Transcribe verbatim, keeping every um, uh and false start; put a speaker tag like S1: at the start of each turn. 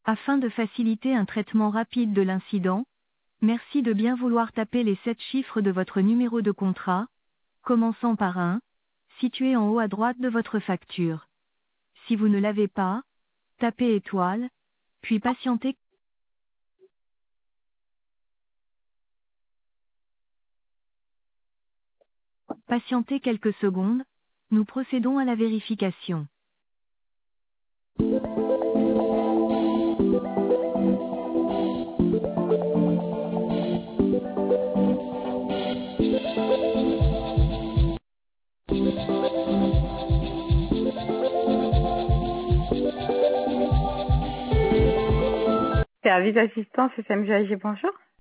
S1: Afin de faciliter un traitement rapide de l'incident, merci de bien vouloir taper les sept chiffres de votre numéro de contrat, commençant par un, situé en haut à droite de votre facture. Si vous ne l'avez pas, tapez étoile, puis patientez. Patientez quelques secondes, nous procédons à la vérification.
S2: Service assistance S M G A G, bonjour.